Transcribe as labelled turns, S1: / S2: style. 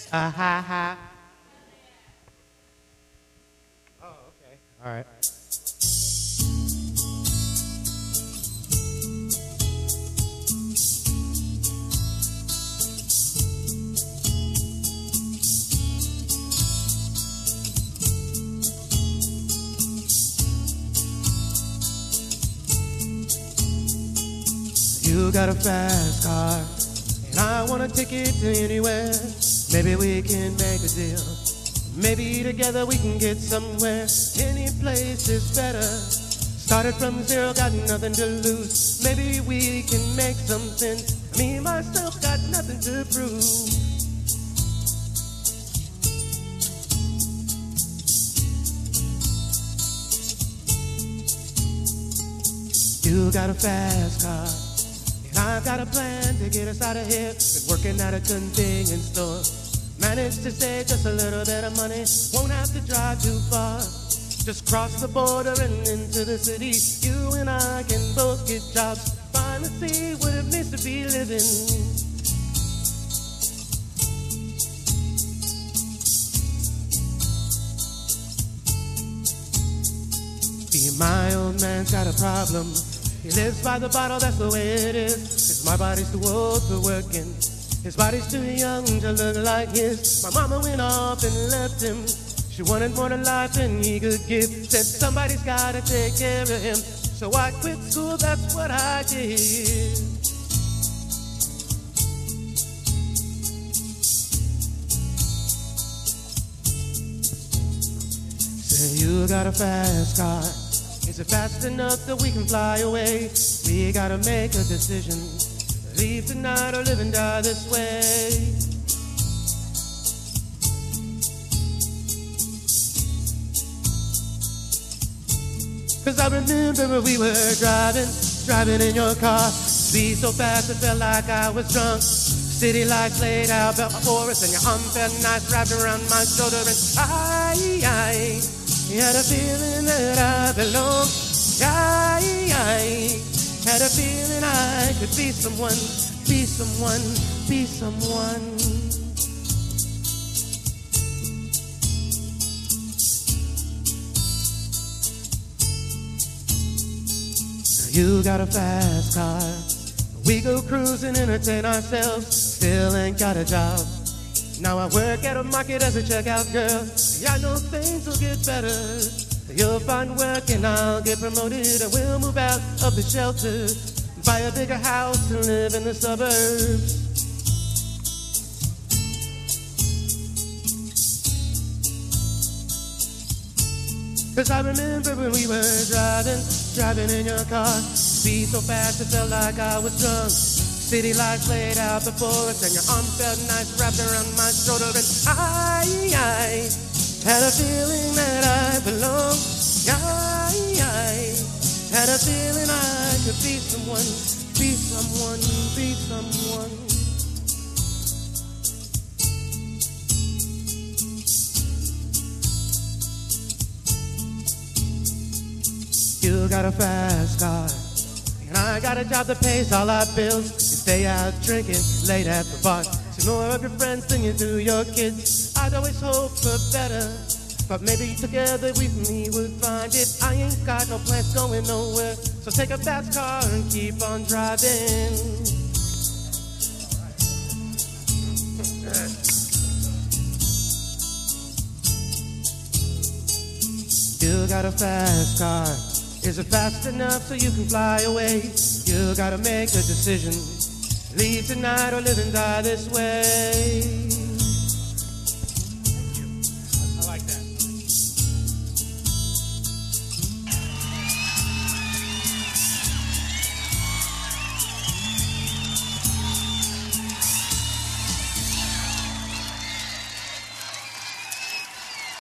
S1: Ha ha. Oh, okay. All right. You got a fast car, and I wanna take it to anywhere. Maybe we can make a deal. Maybe together we can get somewhere. Any place is better. Started from zero, got nothing to lose. Maybe we can make something. Me, myself, got nothing to prove. You got a fast car, and I've got a plan to get us out of here. Been working at a convenience store. Managed to save just a little bit of money. Won't have to drive too far. Just cross the border and into the city. You and I can both get jobs. Finally see what it means to be living. See, my old man's got a problem. He lives by the bottle, that's the way it is. Cause my body's too old for working. His body's too young to look like his. My mama went off and left him. She wanted more to life than he could give. Said somebody's gotta take care of him. So I quit school, that's what I did. Say you got a fast car. Is it fast enough that we can fly away? We gotta make a decision. Leave tonight or live and die this way. Cause I remember when we were driving in your car. Speed so fast it felt like I was drunk. City lights laid out before us, and your arm felt nice wrapped around my shoulder. And I had a feeling that I belonged. I had a feeling I could be someone, be someone, be someone. You got a fast car. We go cruising, entertain ourselves. Still ain't got a job. Now I work at a market as a checkout girl. Yeah, I know things will get better. You'll find work and I'll get promoted, and we'll move out of the shelter, buy a bigger house and live in the suburbs. Cause I remember when we were driving in your car. Speed so fast it felt like I was drunk. City lights laid out before us, and your arm felt nice wrapped around my shoulder. And I had a feeling that I belonged. I had a feeling I could be someone, be someone, be someone. You got a fast car, and I got a job that pays all our bills. You stay out drinking late at the bar. See more of your friends than you do your kids. I'd always hope for better, but maybe together with me we'll find it. I ain't got no plans going nowhere, so take a fast car and keep on driving. You got a fast car. Is it fast enough so you can fly away? You gotta make a decision. Leave tonight or live and die this way.